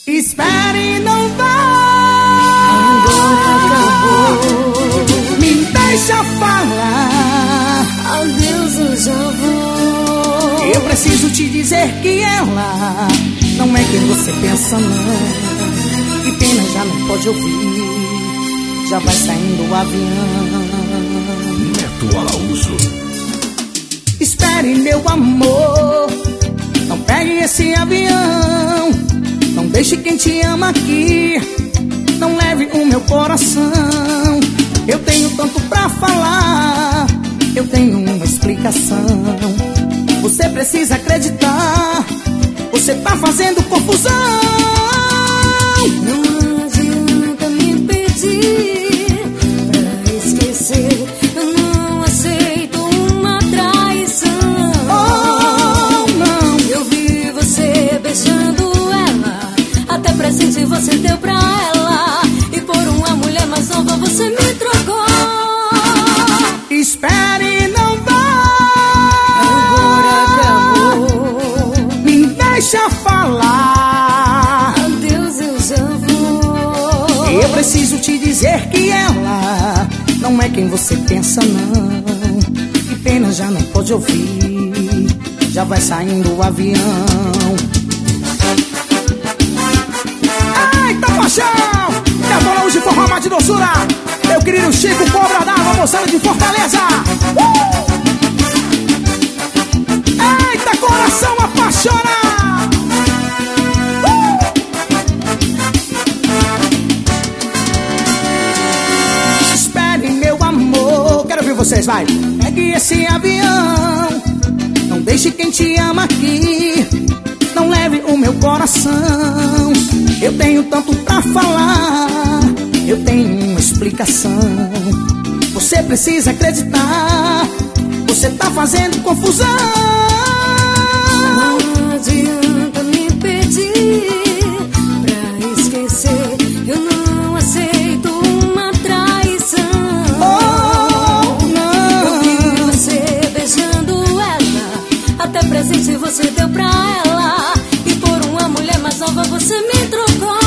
Espere, não vá. Agora acabou. Me deixa falar. Adeus, eu já vou. Eu preciso te dizer que ela não é quem você pensa, não. Que pena, já não pode ouvir. Já vai saindo o avião. Neto Araújo. Espere, meu amor. Não pegue esse avião. Não deixe quem te ama aqui. Não leve o meu coração. Eu tenho tanto pra falar. Eu tenho uma explicação. Você precisa acreditar. Você tá fazendo confusão. Não adianta me pedir pra esquecer. Eu não aceito uma traição. Oh, não. Eu vi você beijando ela. Até presente você deu pra ela. E por uma mulher mais nova você me trocou. Espere, não vá. Agora acabou. Me deixa falar. Adeus, eu já vou. Eu preciso te dizer que ela não é quem você pensa, não. Que pena, já não pode ouvir. Já vai saindo o avião. Eita, paixão! Neto Araújo, forró de doçura. Meu querido Chico Cobra d'Água, moçada de Fortaleza. Eita, coração apaixona. Espere, meu amor. Quero ver vocês, vai. Pegue esse avião. Não deixe quem te ama aqui. Não leve o meu coração. Eu tenho tanto pra falar. Eu tenho uma explicação. Você precisa acreditar. Você tá fazendo confusão. Não adianta me pedir pra esquecer. Eu não aceito uma traição. Oh, não. Eu vi você beijando ela. Até presente você deu pra ela. E por uma mulher mais nova você me trocou.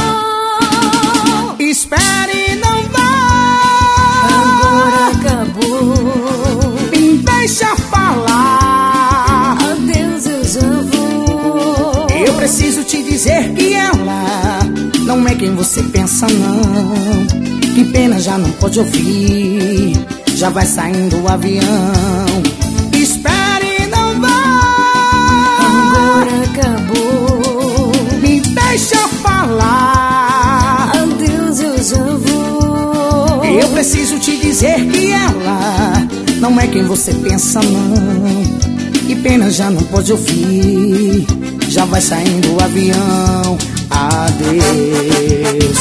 Espere, não vá. Agora acabou. Me deixa falar. Adeus, eu já vou. Eu preciso te dizer que ela não é quem você pensa, não. Que pena, já não pode ouvir. Já vai saindo o avião. Espere, não vá. Agora acabou. Me deixa falar. Adeus, eu já vou. Eu preciso te dizer que ela não é quem você pensa, não. Que pena, já não pode ouvir. Já vai saindo o avião. Adeus.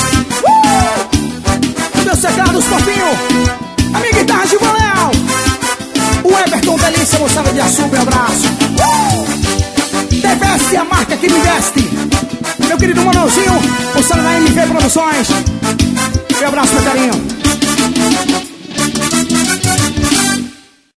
Meu secado, fofinho. A minha guitarra de Valéu. O Everton Delícia, moçada de açúcar, um abraço. Deveste a marca que me veste. Meu querido Manuelzinho, moçada da MV Produções. Um abraço, meu carinho.